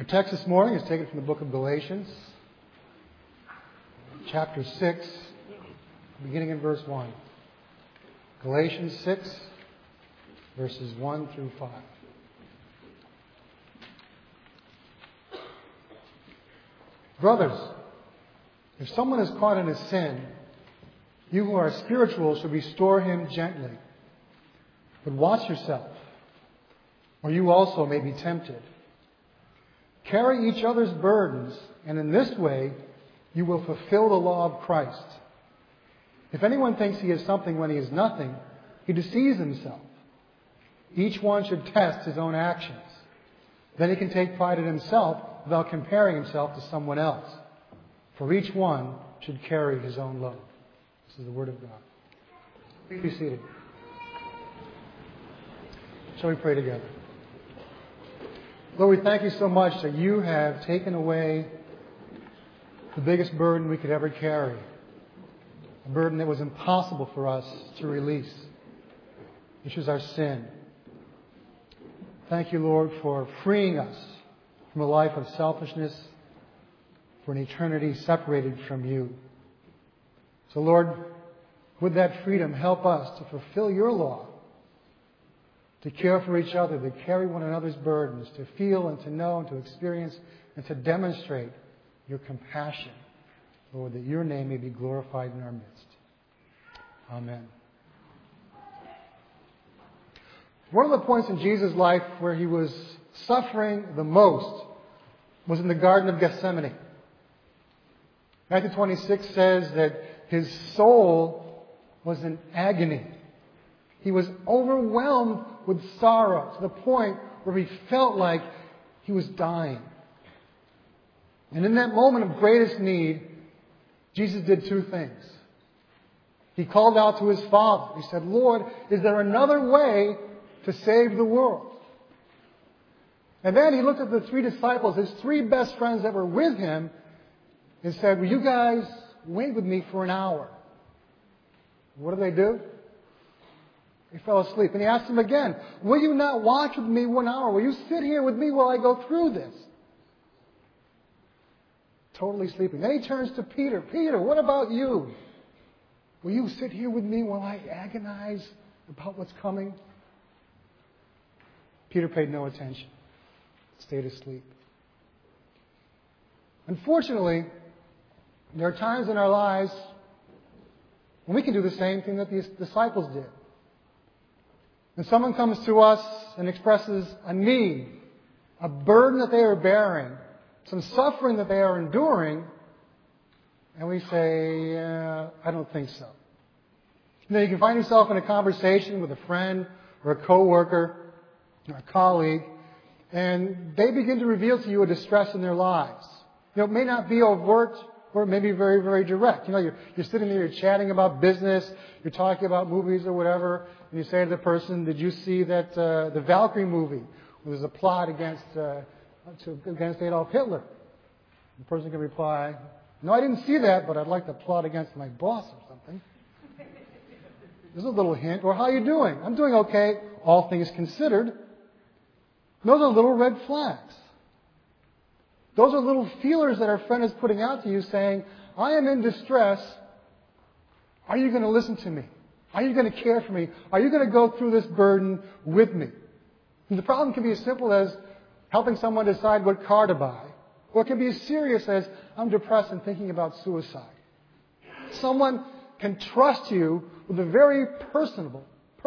Our text this morning is taken from the book of Galatians, chapter 6, beginning in verse 1. Galatians 6, verses 1 through 5. Brothers, if someone is caught in a sin, you who are spiritual should restore him gently. But watch yourself, or you also may be tempted. Carry each other's burdens, and in this way you will fulfill the law of Christ. If anyone thinks he is something when he is nothing, he deceives himself. Each one should test his own actions. Then he can take pride in himself without comparing himself to someone else. For each one should carry his own load. This is the word of God. Please be seated. Shall we pray together? Lord, we thank you so much that you have taken away the biggest burden we could ever carry. A burden that was impossible for us to release, which is our sin. Thank you, Lord, for freeing us from a life of selfishness, for an eternity separated from you. So, Lord, with that freedom, help us to fulfill your law, to care for each other, to carry one another's burdens, to feel and to know and to experience and to demonstrate your compassion, Lord, that your name may be glorified in our midst. Amen. One of the points in Jesus' life where he was suffering the most was in the Garden of Gethsemane. Matthew 26 says that his soul was in agony. He was overwhelmed with sorrow to the point where he felt like he was dying. And in that moment of greatest need, Jesus did two things. He called out to his Father. He said, Lord, is there another way to save the world? And then he looked at the three disciples, his three best friends that were with him, and said, will you guys wait with me for an hour? What do? They fell asleep. And he asked them again, will you not watch with me 1 hour? Will you sit here with me while I go through this? Totally sleeping. Then he turns to Peter. Peter, what about you? Will you sit here with me while I agonize about what's coming? Peter paid no attention. Stayed asleep. Unfortunately, there are times in our lives when we can do the same thing that these disciples did. When someone comes to us and expresses a need, a burden that they are bearing, some suffering that they are enduring, and we say, I don't think so. You can find yourself in a conversation with a friend or a coworker or a colleague, and they begin to reveal to you a distress in their lives. It may not be overt, or it may be very, very direct. You're sitting there, you're chatting about business, you're talking about movies or whatever, and you say to the person, did you see that the Valkyrie movie? Where there's a plot against Adolf Hitler. The person can reply, no, I didn't see that, but I'd like to plot against my boss or something. There's a little hint. Or how are you doing? I'm doing okay, all things considered. Those are little red flags. Those are little feelers that our friend is putting out to you saying, I am in distress. Are you going to listen to me? Are you going to care for me? Are you going to go through this burden with me? And the problem can be as simple as helping someone decide what car to buy. Or it can be as serious as, I'm depressed and thinking about suicide. Someone can trust you with a very personal,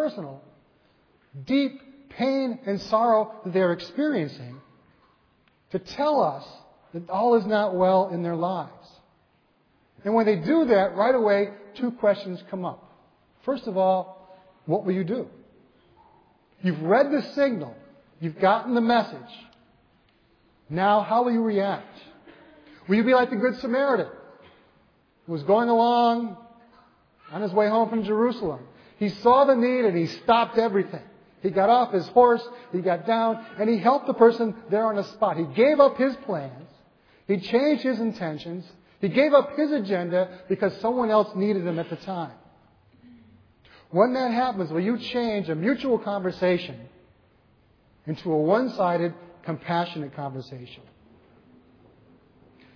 deep pain and sorrow that they're experiencing to tell us that all is not well in their lives. And when they do that, right away, two questions come up. First of all, what will you do? You've read the signal. You've gotten the message. Now, how will you react? Will you be like the Good Samaritan who was going along on his way home from Jerusalem? He saw the need and he stopped everything. He got off his horse, he got down, and he helped the person there on the spot. He gave up his plans. He changed his intentions. He gave up his agenda because someone else needed him at the time. When that happens, will you change a mutual conversation into a one-sided, compassionate conversation?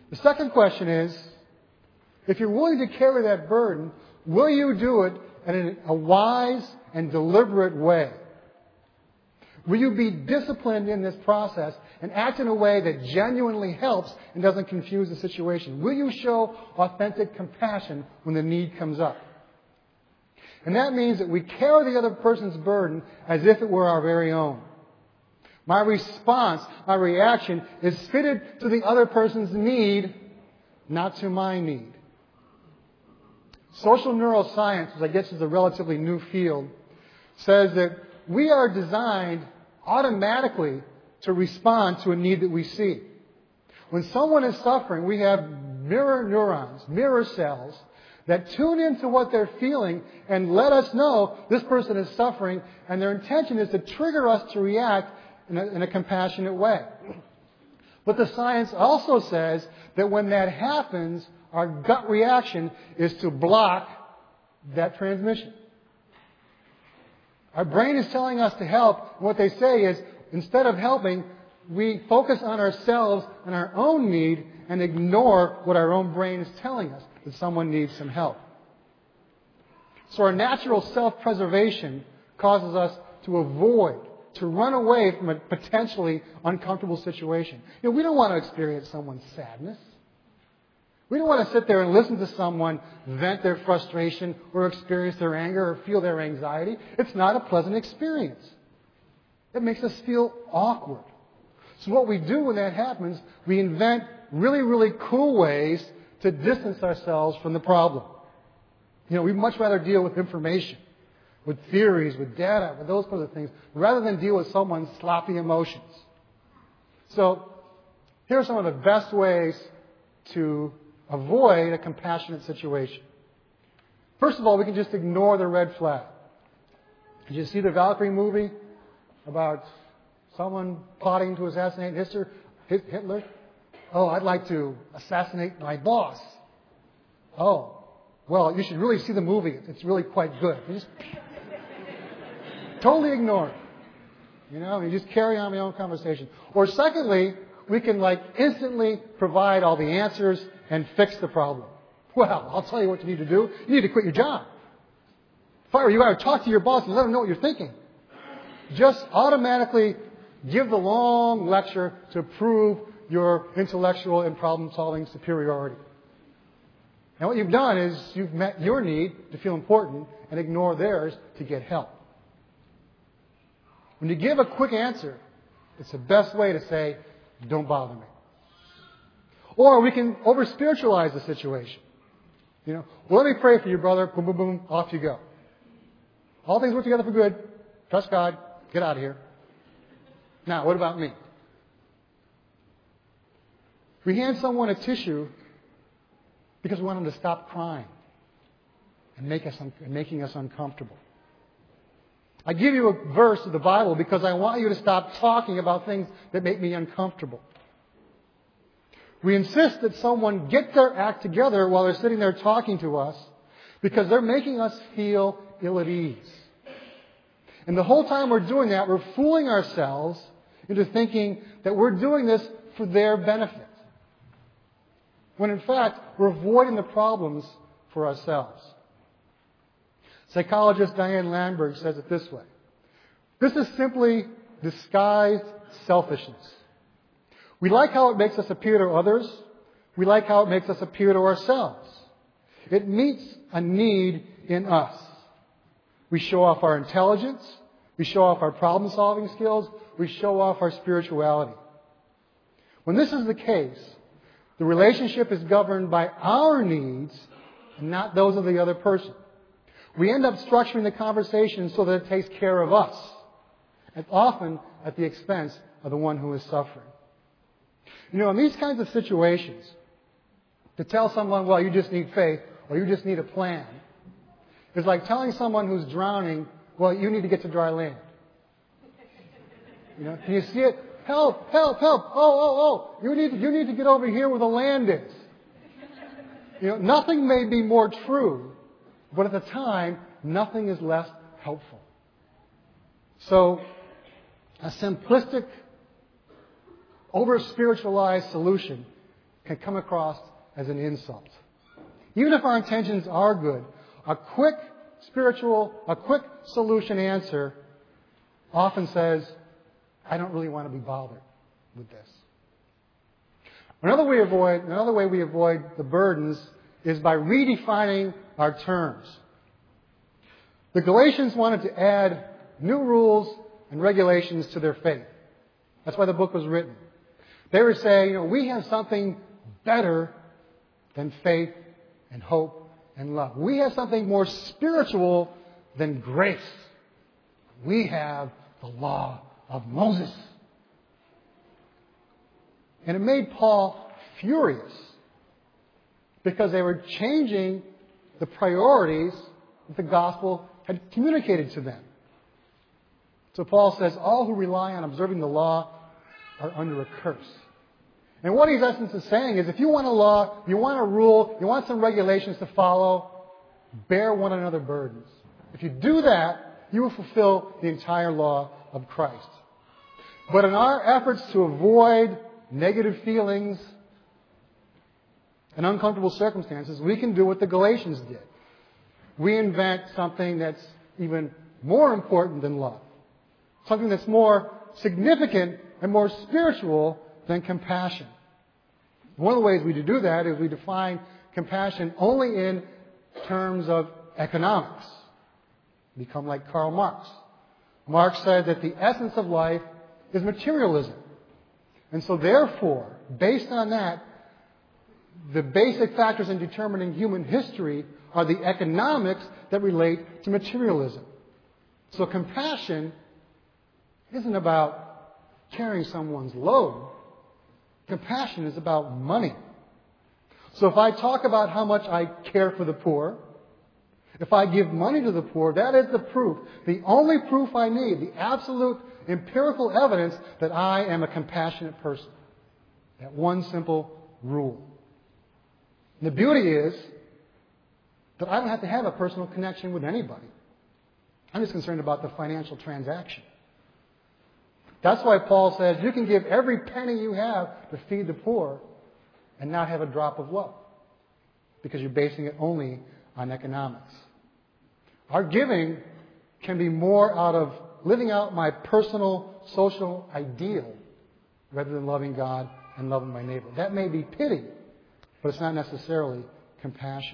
The second question is, if you're willing to carry that burden, will you do it in a wise and deliberate way? Will you be disciplined in this process and act in a way that genuinely helps and doesn't confuse the situation? Will you show authentic compassion when the need comes up? And that means that we carry the other person's burden as if it were our very own. My response, my reaction is fitted to the other person's need, not to my need. Social neuroscience, which I guess is a relatively new field, says that we are designed automatically to respond to a need that we see. When someone is suffering, we have mirror neurons, mirror cells, that tune into what they're feeling and let us know this person is suffering, and their intention is to trigger us to react in a compassionate way. But the science also says that when that happens, our gut reaction is to block that transmission. Our brain is telling us to help. What they say is, instead of helping, we focus on ourselves and our own need and ignore what our own brain is telling us, that someone needs some help. So our natural self-preservation causes us to avoid, to run away from a potentially uncomfortable situation. We don't want to experience someone's sadness. We don't want to sit there and listen to someone vent their frustration or experience their anger or feel their anxiety. It's not a pleasant experience. It makes us feel awkward. So what we do when that happens, we invent really, really cool ways to distance ourselves from the problem. We'd much rather deal with information, with theories, with data, with those kinds of things, rather than deal with someone's sloppy emotions. So here are some of the best ways to avoid a compassionate situation. First of all, we can just ignore the red flag. Did you see the Valkyrie movie about someone plotting to assassinate Hitler? Oh, I'd like to assassinate my boss. Oh, well, you should really see the movie. It's really quite good. You just totally ignore it. You just carry on your own conversation. Or secondly, we can instantly provide all the answers and fix the problem. Well, I'll tell you what you need to do. You need to quit your job. Fire, you got to talk to your boss and let him know what you're thinking. Just automatically give the long lecture to prove your intellectual and problem-solving superiority. And what you've done is you've met your need to feel important and ignore theirs to get help. When you give a quick answer, it's the best way to say, don't bother me. Or we can over-spiritualize the situation. Well, let me pray for you, brother. Boom, boom, boom. Off you go. All things work together for good. Trust God. Get out of here. Now, what about me? We hand someone a tissue because we want them to stop crying and making us uncomfortable. I give you a verse of the Bible because I want you to stop talking about things that make me uncomfortable. We insist that someone get their act together while they're sitting there talking to us because they're making us feel ill at ease. And the whole time we're doing that, we're fooling ourselves into thinking that we're doing this for their benefit. When in fact, we're avoiding the problems for ourselves. Psychologist Diane Landberg says it this way. This is simply disguised selfishness. We like how it makes us appear to others. We like how it makes us appear to ourselves. It meets a need in us. We show off our intelligence. We show off our problem-solving skills. We show off our spirituality. When this is the case, the relationship is governed by our needs and not those of the other person. We end up structuring the conversation so that it takes care of us, and often at the expense of the one who is suffering. In these kinds of situations, to tell someone, well, you just need faith or you just need a plan, is like telling someone who's drowning, well, you need to get to dry land. Can you see it? Help, help, help. Oh. You need to get over here where the land is. Nothing may be more true, but at the time, nothing is less helpful. So, a simplistic, over-spiritualized solution can come across as an insult. Even if our intentions are good, a quick solution answer often says, I don't really want to be bothered with this. Another way we avoid the burdens is by redefining our terms. The Galatians wanted to add new rules and regulations to their faith. That's why the book was written. They were saying, we have something better than faith and hope and love. We have something more spiritual than grace. We have the law of Moses. And it made Paul furious because they were changing the priorities that the gospel had communicated to them. So Paul says, all who rely on observing the law are under a curse. And what he's essence is saying is, if you want a law, you want a rule, you want some regulations to follow, bear one another burdens. If you do that, you will fulfill the entire law of Christ. But in our efforts to avoid negative feelings and uncomfortable circumstances, we can do what the Galatians did. We invent something that's even more important than love. Something that's more significant and more spiritual than compassion. One of the ways we do that is we define compassion only in terms of economics. Become like Karl Marx. Marx said that the essence of life is materialism. And so therefore, based on that, the basic factors in determining human history are the economics that relate to materialism. So compassion isn't about carrying someone's load. Compassion is about money. So if I talk about how much I care for the poor, if I give money to the poor, that is the proof. The only proof I need, the absolute empirical evidence that I am a compassionate person. That one simple rule. And the beauty is that I don't have to have a personal connection with anybody. I'm just concerned about the financial transaction. That's why Paul says you can give every penny you have to feed the poor and not have a drop of love. Because you're basing it only on economics. Our giving can be more out of living out my personal social ideal rather than loving God and loving my neighbor. That may be pity, but it's not necessarily compassion.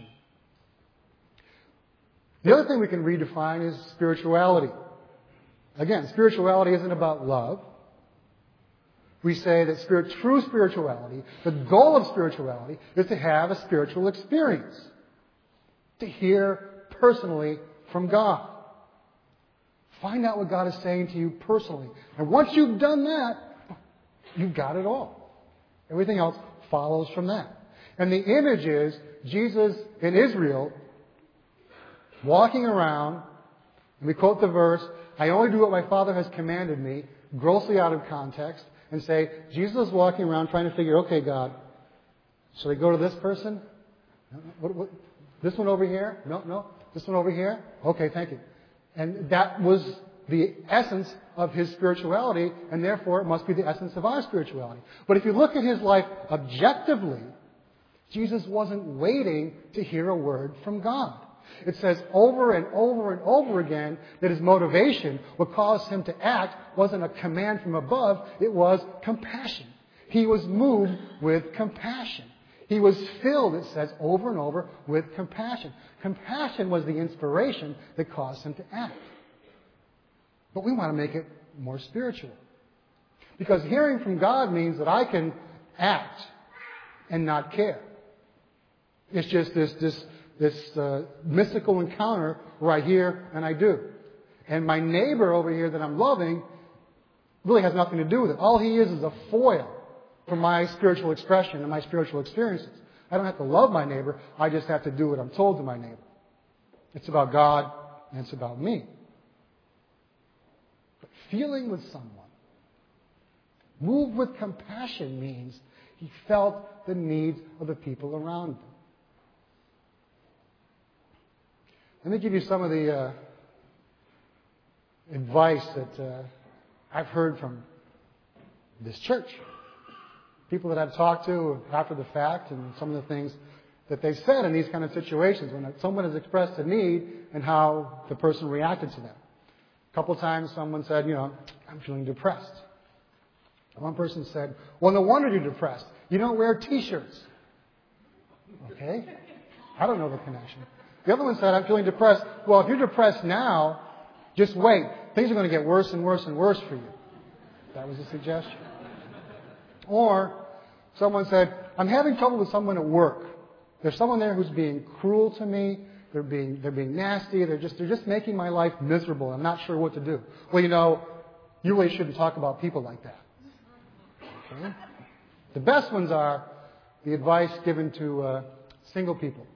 The other thing we can redefine is spirituality. Again, spirituality isn't about love. We say that true spirituality, the goal of spirituality, is to have a spiritual experience. To hear personally from God. Find out what God is saying to you personally. And once you've done that, you've got it all. Everything else follows from that. And the image is Jesus in Israel walking around, and we quote the verse, I only do what my Father has commanded me, grossly out of context, and say, Jesus is walking around trying to figure, okay, God, should I go to this person? This one over here? No. This one over here? Okay, thank you. And that was the essence of his spirituality, and therefore it must be the essence of our spirituality. But if you look at his life objectively, Jesus wasn't waiting to hear a word from God. It says over and over and over again that his motivation, what caused him to act, wasn't a command from above, it was compassion. He was moved with compassion. He was filled, it says, over and over with compassion. Compassion was the inspiration that caused him to act. But we want to make it more spiritual. Because hearing from God means that I can act and not care. It's just this mystical encounter where I hear and I do. And my neighbor over here that I'm loving really has nothing to do with it. All he is a foil for my spiritual expression and my spiritual experiences. I don't have to love my neighbor. I just have to do what I'm told to my neighbor. It's about God and it's about me. But feeling with someone, moved with compassion, means he felt the needs of the people around him. Let me give you some of the advice that I've heard from this church. people that I've talked to after the fact and some of the things that they've said in these kind of situations when someone has expressed a need and how the person reacted to them. A couple of times someone said, I'm feeling depressed. One person said, well, no wonder you're depressed. You don't wear T-shirts. Okay. I don't know the connection. The other one said, I'm feeling depressed. Well, if you're depressed now, just wait. Things are going to get worse and worse and worse for you. That was a suggestion. Or someone said, I'm having trouble with someone at work. There's someone there who's being cruel to me. They're being nasty. They're just making my life miserable. I'm not sure what to do. Well, you really shouldn't talk about people like that. Okay? The best ones are the advice given to single people.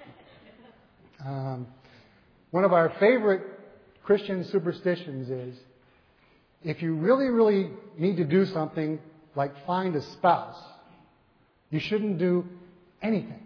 One of our favorite Christian superstitions is if you really, really need to do something like find a spouse, you shouldn't do anything.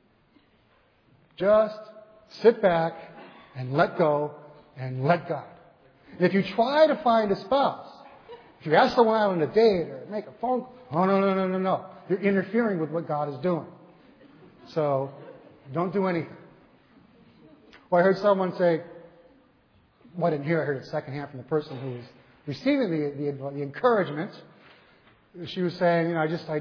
Just sit back and let go and let God. And if you try to find a spouse, if you ask someone out on a date or make a phone call, oh, no. You're interfering with what God is doing. So don't do anything. Well, I heard someone say, well, I didn't hear, I heard it secondhand from the person who was receiving the encouragement. She was saying, I just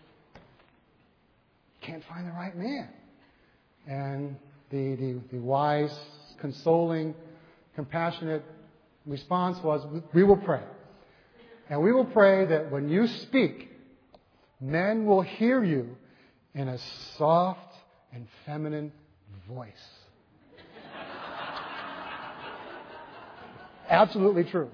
can't find the right man. And the wise, consoling, compassionate response was, we will pray. And we will pray that when you speak, men will hear you in a soft and feminine voice. Absolutely true.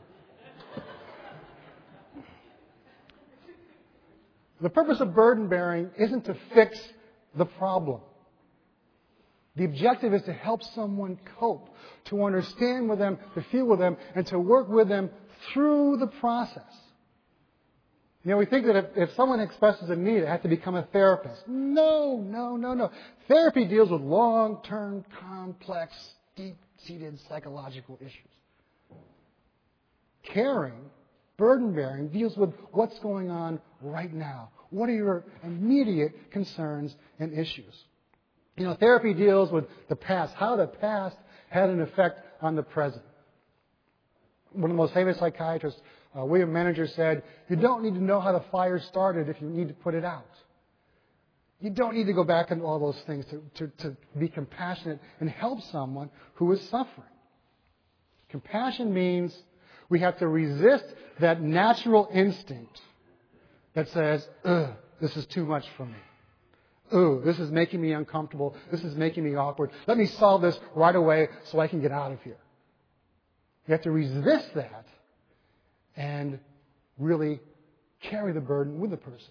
The purpose of burden bearing isn't to fix the problem. The objective is to help someone cope, to understand with them, to feel with them, and to work with them through the process. We think that if someone expresses a need, it has to become a therapist. No. Therapy deals with long-term, complex, deep-seated psychological issues. Caring, burden-bearing, deals with what's going on right now. What are your immediate concerns and issues? Therapy deals with the past, how the past had an effect on the present. One of the most famous psychiatrists, William Menninger, said, you don't need to know how the fire started if you need to put it out. You don't need to go back into all those things to be compassionate and help someone who is suffering. Compassion means we have to resist that natural instinct that says, this is too much for me. This is making me uncomfortable. This is making me awkward. Let me solve this right away so I can get out of here. You have to resist that and really carry the burden with the person.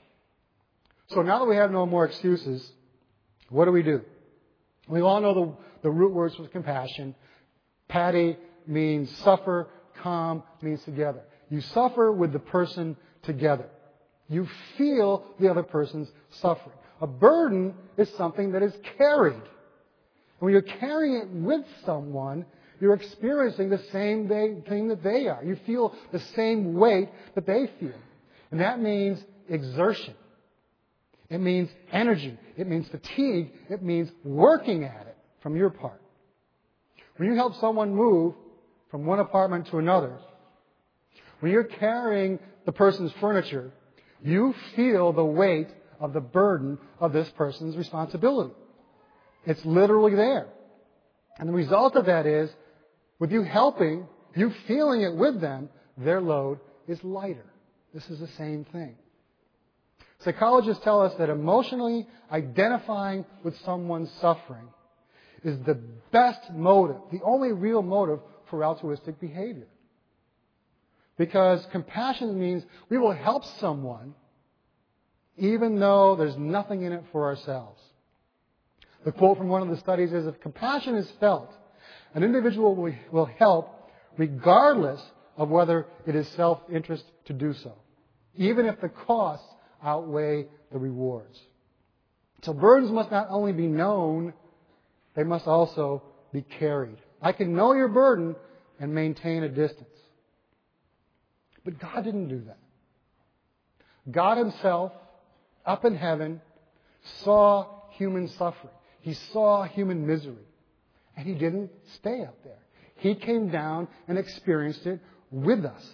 So now that we have no more excuses, what do? We all know the root words for compassion. Patti means suffer. Calm means together. You suffer with the person together. You feel the other person's suffering. A burden is something that is carried. And when you're carrying it with someone, you're experiencing the same thing that they are. You feel the same weight that they feel. And that means exertion. It means energy. It means fatigue. It means working at it from your part. When you help someone move from one apartment to another, when you're carrying the person's furniture, you feel the weight of the burden of this person's responsibility. It's literally there. And the result of that is, with you helping, you feeling it with them, their load is lighter. This is the same thing. Psychologists tell us that emotionally identifying with someone's suffering is the best motive, the only real motive for altruistic behavior. Because compassion means we will help someone even though there's nothing in it for ourselves. The quote from one of the studies is, if compassion is felt, an individual will help regardless of whether it is self-interest to do so, even if the costs outweigh the rewards. So burdens must not only be known, they must also be carried. I can know your burden and maintain a distance. But God didn't do that. God Himself up in heaven, saw human suffering. He saw human misery. And He didn't stay up there. He came down and experienced it with us.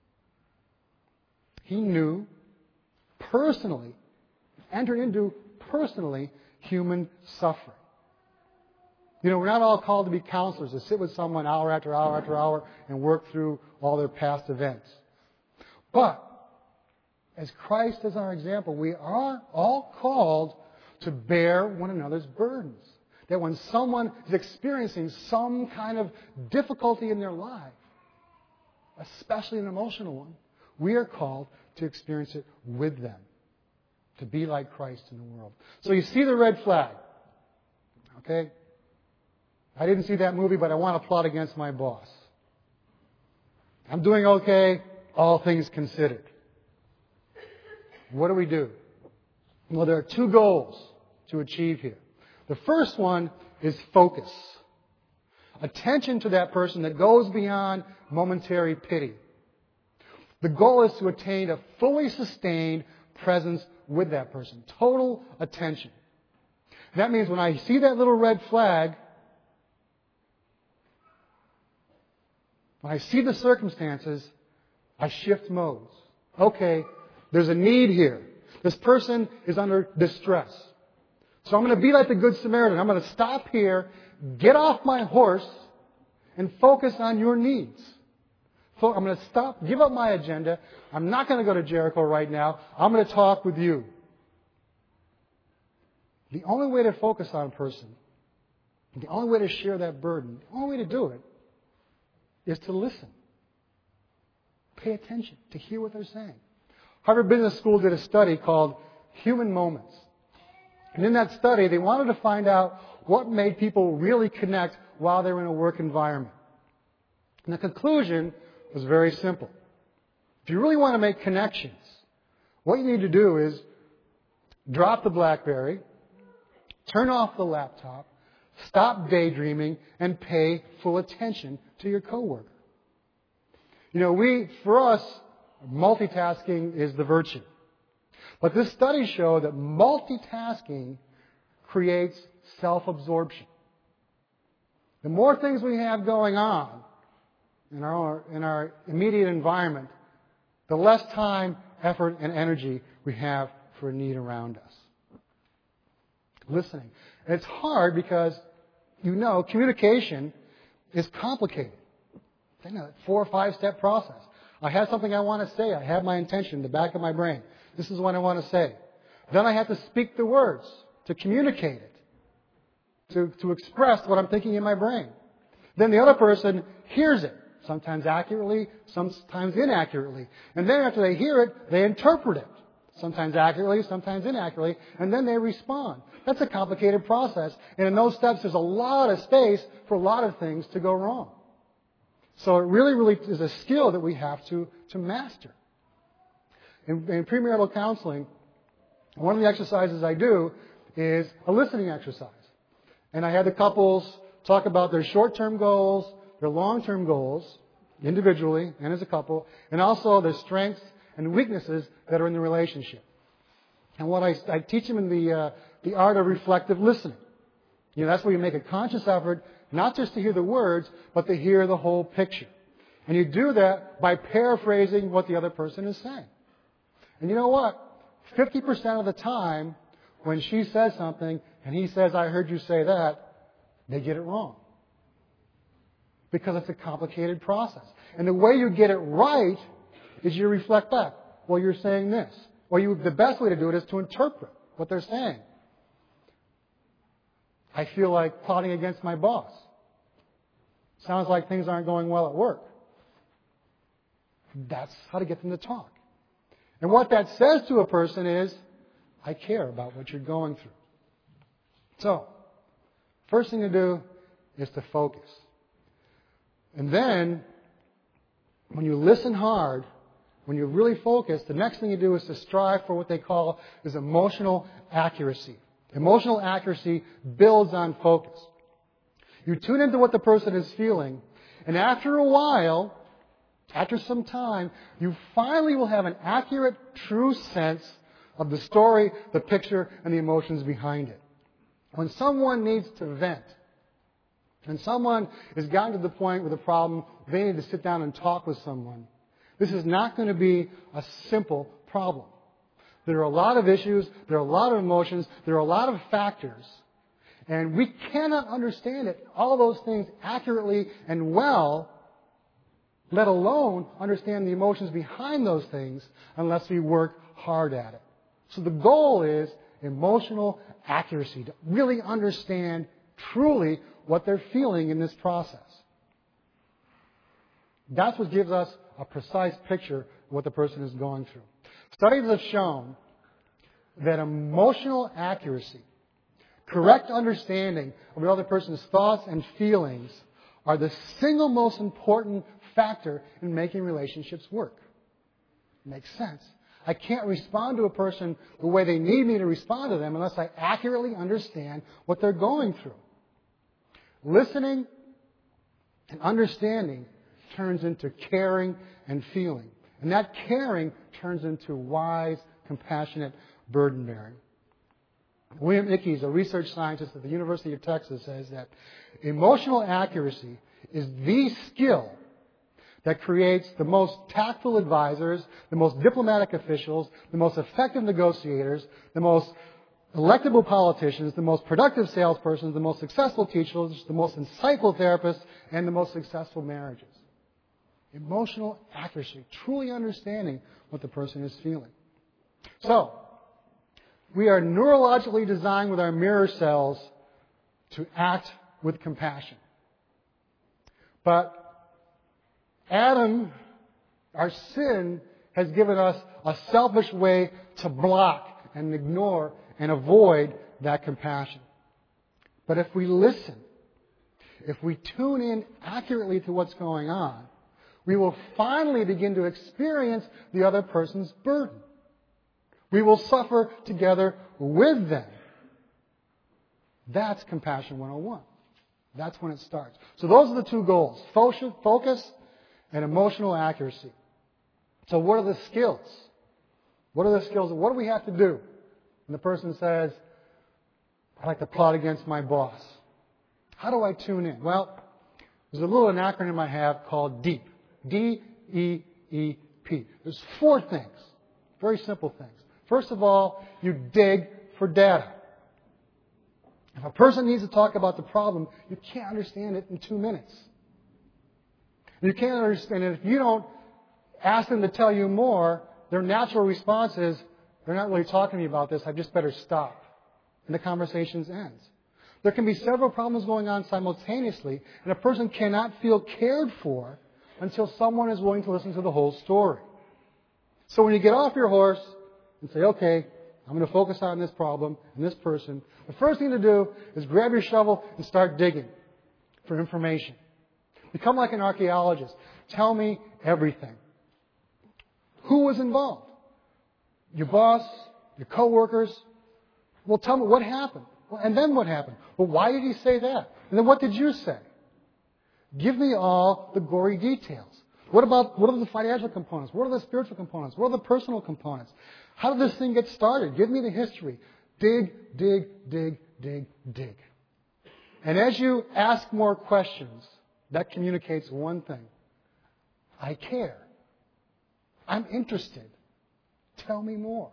He knew personally, entered into personally human suffering. You know, we're not all called to be counselors, to sit with someone hour after hour after hour and work through all their past events. But, as Christ is our example, we are all called to bear one another's burdens. That when someone is experiencing some kind of difficulty in their life, especially an emotional one, we are called to experience it with them. To be like Christ in the world. So you see the red flag. Okay? I didn't see that movie, but I want to plot against my boss. I'm doing okay, all things considered. What do? Well, there are two goals to achieve here. The first one is focus. Attention to that person that goes beyond momentary pity. The goal is to attain a fully sustained presence with that person. Total attention. That means when I see that little red flag, when I see the circumstances, I shift modes. Okay, there's a need here. This person is under distress. So I'm going to be like the Good Samaritan. I'm going to stop here, get off my horse, and focus on your needs. So I'm going to stop, give up my agenda. I'm not going to go to Jericho right now. I'm going to talk with you. The only way to focus on a person, the only way to share that burden, the only way to do it is to listen. Pay attention to hear what they're saying. Harvard Business School did a study called Human Moments. And in that study, they wanted to find out what made people really connect while they were in a work environment. And the conclusion was very simple. If you really want to make connections, what you need to do is drop the BlackBerry, turn off the laptop, stop daydreaming, and pay full attention to your coworker. You know, for us, multitasking is the virtue. But this study showed that multitasking creates self-absorption. The more things we have going on in our immediate environment, the less time, effort, and energy we have for a need around us. Listening. And it's hard because, communication is complicated. It's a 4 or 5 step process. I have something I want to say. I have my intention in the back of my brain. This is what I want to say. Then I have to speak the words to communicate it, to express what I'm thinking in my brain. Then the other person hears it, sometimes accurately, sometimes inaccurately. And then after they hear it, they interpret it, sometimes accurately, sometimes inaccurately, and then they respond. That's a complicated process. And in those steps, there's a lot of space for a lot of things to go wrong. So it really is a skill that we have to master. In premarital counseling, one of the exercises I do is a listening exercise. And I had the couples talk about their short-term goals, their long-term goals, individually and as a couple, and also their strengths and weaknesses that are in the relationship. And what I teach them in the art of reflective listening. That's where you make a conscious effort not just to hear the words, but to hear the whole picture. And you do that by paraphrasing what the other person is saying. And you know what? 50% of the time, when she says something and he says, I heard you say that, they get it wrong. Because it's a complicated process. And the way you get it right is you reflect back. Well, you're saying this. Or the best way to do it is to interpret what they're saying. I feel like plotting against my boss. Sounds like things aren't going well at work. That's how to get them to talk. And what that says to a person is, I care about what you're going through. So, first thing to do is to focus. And then, when you listen hard, when you're really focused, the next thing you do is to strive for what they call is emotional accuracy. Emotional accuracy builds on focus. You tune into what the person is feeling, and after a while, after some time, you finally will have an accurate, true sense of the story, the picture, and the emotions behind it. When someone needs to vent, when someone has gotten to the point with a problem, they need to sit down and talk with someone, this is not going to be a simple problem. There are a lot of issues, there are a lot of emotions, there are a lot of factors, and we cannot understand it, all those things accurately and well, let alone understand the emotions behind those things unless we work hard at it. So the goal is emotional accuracy, to really understand truly what they're feeling in this process. That's what gives us a precise picture of what the person is going through. Studies have shown that emotional accuracy, correct understanding of the other person's thoughts and feelings, are the single most important factor in making relationships work. Makes sense. I can't respond to a person the way they need me to respond to them unless I accurately understand what they're going through. Listening and understanding turns into caring and feeling. And that caring turns into wise, compassionate burden bearing. William Ickes, a research scientist at the University of Texas, says that emotional accuracy is the skill that creates the most tactful advisors, the most diplomatic officials, the most effective negotiators, the most electable politicians, the most productive salespersons, the most successful teachers, the most insightful therapists, and the most successful marriages. Emotional accuracy, truly understanding what the person is feeling. So, we are neurologically designed with our mirror cells to act with compassion. But Adam, our sin, has given us a selfish way to block and ignore and avoid that compassion. But if we listen, if we tune in accurately to what's going on, we will finally begin to experience the other person's burden. We will suffer together with them. That's Compassion 101. That's when it starts. So those are the two goals, focus and emotional accuracy. So what are the skills? What are the skills? What do we have to do? And the person says, I like to plot against my boss. How do I tune in? Well, there's a little acronym I have called DEEP. D-E-E-P. There's 4 things. Very simple things. First of all, you dig for data. If a person needs to talk about the problem, you can't understand it in 2 minutes. You can't understand it if you don't ask them to tell you more. Their natural response is, they're not really talking to me about this, I just better stop. And the conversation ends. There can be several problems going on simultaneously, and a person cannot feel cared for until someone is willing to listen to the whole story. So when you get off your horse and say, okay, I'm going to focus on this problem and this person, the first thing to do is grab your shovel and start digging for information. Become like an archaeologist. Tell me everything. Who was involved? Your boss? Your coworkers? Well, tell me what happened. Well, and then what happened? Well, why did he say that? And then what did you say? Give me all the gory details. What are the financial components? What are the spiritual components? What are the personal components? How did this thing get started? Give me the history. Dig, dig, dig, dig, dig. And as you ask more questions, that communicates one thing. I care. I'm interested. Tell me more.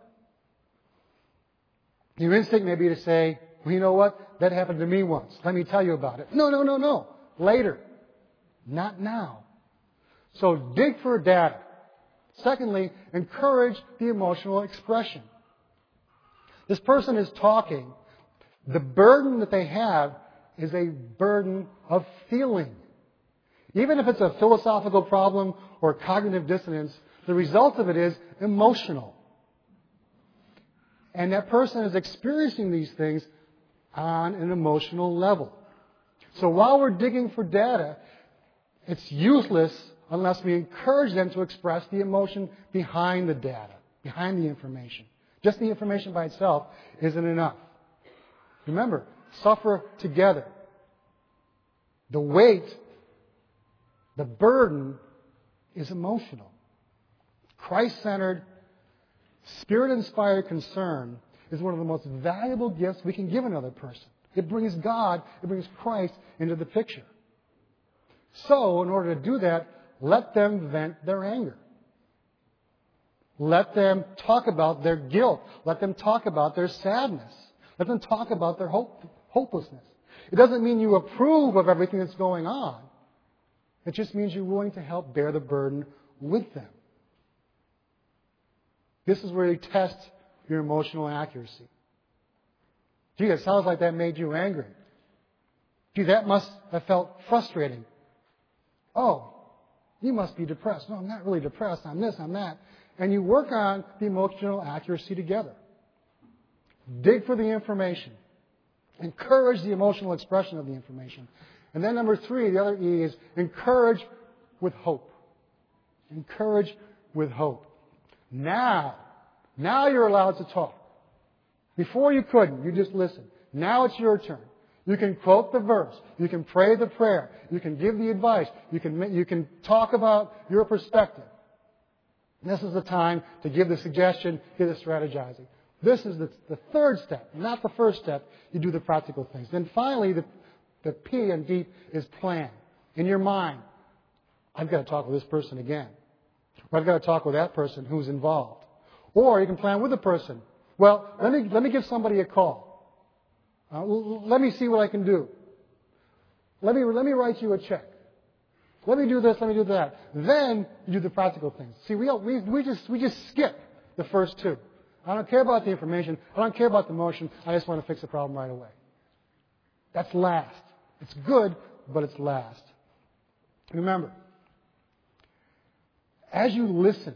Your instinct may be to say, well, you know what? That happened to me once. Let me tell you about it. No. Later. Not now. So dig for data. Secondly, encourage the emotional expression. This person is talking. The burden that they have is a burden of feeling. Even if it's a philosophical problem or cognitive dissonance, the result of it is emotional. And that person is experiencing these things on an emotional level. So while we're digging for data, it's useless unless we encourage them to express the emotion behind the data, behind the information. Just the information by itself isn't enough. Remember, suffer together. The weight, the burden is emotional. Christ-centered, Spirit-inspired concern is one of the most valuable gifts we can give another person. It brings God, it brings Christ into the picture. So, in order to do that, let them vent their anger. Let them talk about their guilt. Let them talk about their sadness. Let them talk about their hopelessness. It doesn't mean you approve of everything that's going on. It just means you're willing to help bear the burden with them. This is where you test your emotional accuracy. Gee, it sounds like that made you angry. Gee, that must have felt frustrating. Oh, you must be depressed. No, I'm not really depressed. I'm this, I'm that. And you work on the emotional accuracy together. Dig for the information. Encourage the emotional expression of the information. And then number 3, the other E, is encourage with hope. Encourage with hope. Now you're allowed to talk. Before you couldn't. You just listened. Now it's your turn. You can quote the verse. You can pray the prayer. You can give the advice. You can talk about your perspective. And this is the time to give the suggestion, give the strategizing. This is the third step, not the first step. You do the practical things. Then finally, the P and deep is plan. In your mind, I've got to talk with this person again. Or I've got to talk with that person who's involved. Or you can plan with the person. Well, let me give somebody a call. Let me see what I can do. Let me write you a check. Let me do this. Let me do that. Then you do the practical things. See, we just skip the first 2. I don't care about the information. I don't care about the motion. I just want to fix the problem right away. That's last. It's good, but it's last. Remember, as you listen,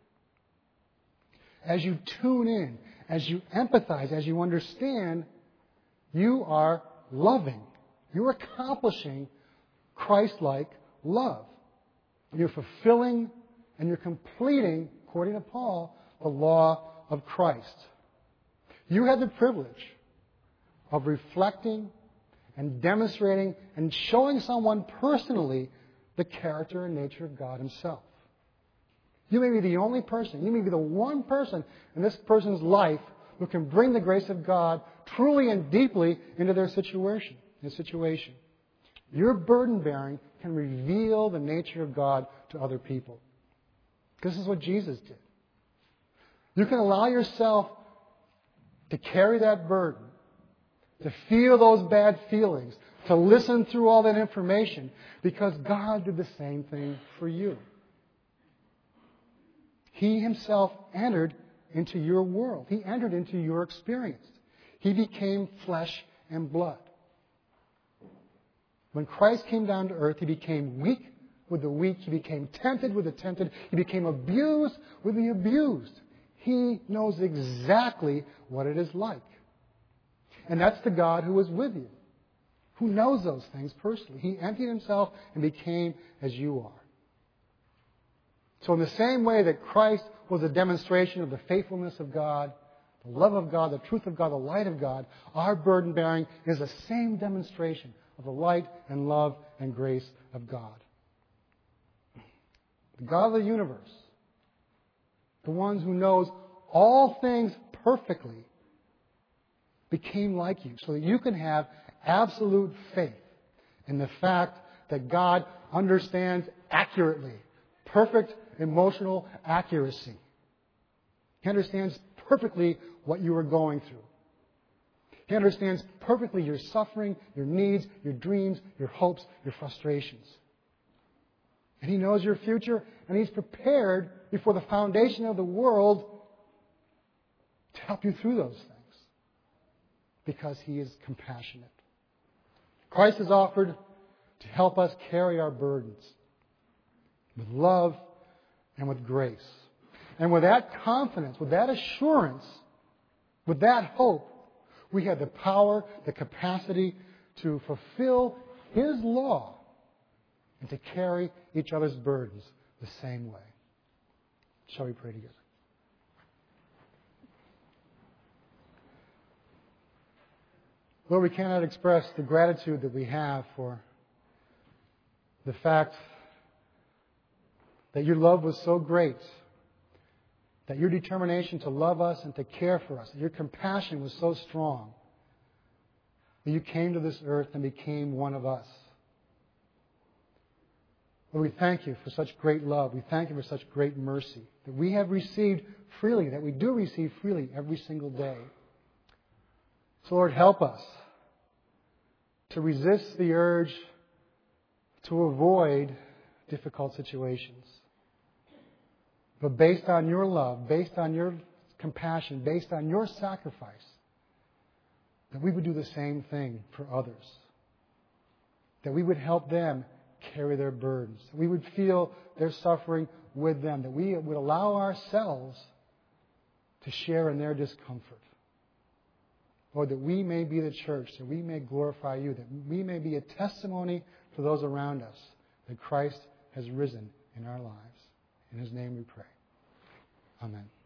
as you tune in, as you empathize, as you understand, you are loving. You're accomplishing Christ-like love. You're fulfilling and you're completing, according to Paul, the law of Christ. You have the privilege of reflecting and demonstrating and showing someone personally the character and nature of God Himself. You may be the only person, you may be the one person in this person's life who can bring the grace of God truly and deeply into their situation. Your burden bearing can reveal the nature of God to other people. This is what Jesus did. You can allow yourself to carry that burden, to feel those bad feelings, to listen through all that information, because God did the same thing for you. He Himself entered into your world. He entered into your experience. He became flesh and blood. When Christ came down to earth, He became weak with the weak. He became tempted with the tempted. He became abused with the abused. He knows exactly what it is like. And that's the God who is with you, who knows those things personally. He emptied Himself and became as you are. So in the same way that Christ was a demonstration of the faithfulness of God, the love of God, the truth of God, the light of God, our burden bearing is the same demonstration of the light and love and grace of God. The God of the universe, the one who knows all things perfectly, became like you so that you can have absolute faith in the fact that God understands accurately, perfect emotional accuracy. He understands perfectly what you are going through. He understands perfectly your suffering, your needs, your dreams, your hopes, your frustrations. And He knows your future, and He's prepared before the foundation of the world to help you through those things because He is compassionate. Christ is offered to help us carry our burdens with love and with grace. And with that confidence, with that assurance, with that hope, we have the power, the capacity to fulfill His law and to carry each other's burdens the same way. Shall we pray together? Lord, we cannot express the gratitude that we have for the fact that Your love was so great that your determination to love us and to care for us, that your compassion was so strong that you came to this earth and became one of us. Lord, we thank you for such great love. We thank you for such great mercy that we have received freely, that we do receive freely every single day. So, Lord, help us to resist the urge to avoid difficult situations. But based on your love, based on your compassion, based on your sacrifice, that we would do the same thing for others. That we would help them carry their burdens. That we would feel their suffering with them. That we would allow ourselves to share in their discomfort. Lord, that we may be the church, that we may glorify you, that we may be a testimony to those around us that Christ has risen in our lives. In His name we pray. Amen.